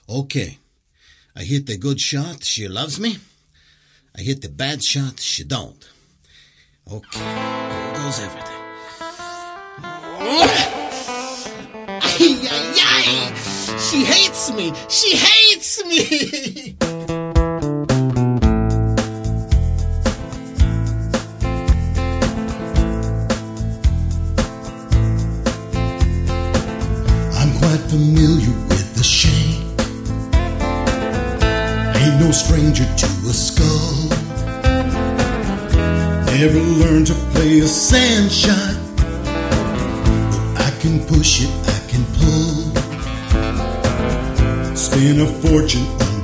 Okay. I hit the good shot, she loves me. I hit the bad shot, she don't. Okay, here goes everything. Ay, ay, ay! She hates me! She hates me! I'm quite familiar with the shame. Ain't no stranger to a skull. Never learned to play a sand shot, but I can push it, I can pull. Spend a fortune on